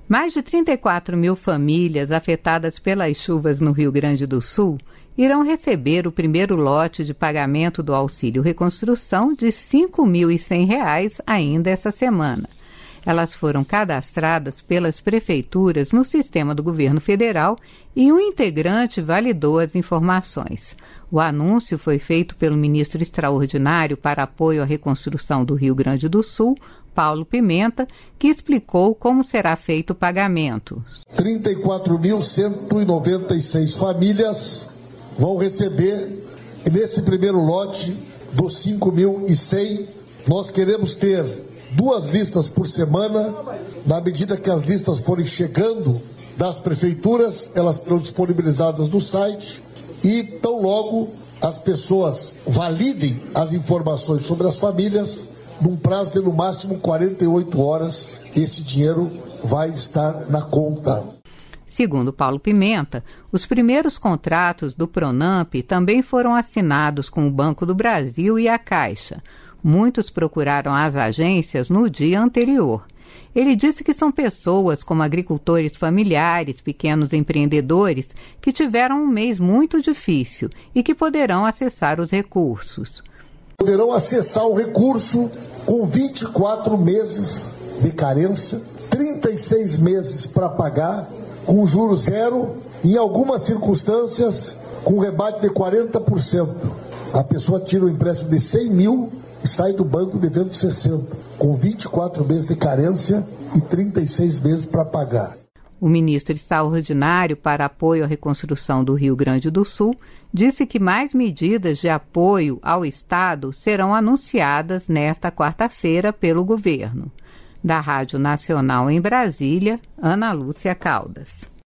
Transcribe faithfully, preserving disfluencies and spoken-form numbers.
Mais de trinta e quatro mil famílias afetadas pelas chuvas no Rio Grande do Sul irão receber o primeiro lote de pagamento do Auxílio Reconstrução de cinco mil e cem reais ainda essa semana. Elas foram cadastradas pelas prefeituras no sistema do governo federal e um integrante validou as informações. O anúncio foi feito pelo ministro extraordinário para apoio à reconstrução do Rio Grande do Sul, Paulo Pimenta, que explicou como será feito o pagamento. trinta e quatro mil cento e noventa e seis famílias vão receber, nesse primeiro lote dos cinco mil e cem, nós queremos ter duas listas por semana. Na medida que as listas forem chegando das prefeituras, elas serão disponibilizadas no site e tão logo as pessoas validem as informações sobre as famílias, num prazo de no máximo quarenta e oito horas, esse dinheiro vai estar na conta. Segundo Paulo Pimenta, os primeiros contratos do Pronamp também foram assinados com o Banco do Brasil e a Caixa. Muitos procuraram as agências no dia anterior. Ele disse que são pessoas como agricultores familiares, pequenos empreendedores, que tiveram um mês muito difícil e que poderão acessar os recursos. Poderão acessar o recurso com vinte e quatro meses de carência, trinta e seis meses para pagar, com juros zero, em algumas circunstâncias com rebate de quarenta por cento. A pessoa tira um empréstimo de cem mil e sai do banco devendo sessenta, com vinte e quatro meses de carência e trinta e seis meses para pagar. O ministro extraordinário para apoio à reconstrução do Rio Grande do Sul disse que mais medidas de apoio ao Estado serão anunciadas nesta quarta-feira pelo governo. Da Rádio Nacional em Brasília, Ana Lúcia Caldas.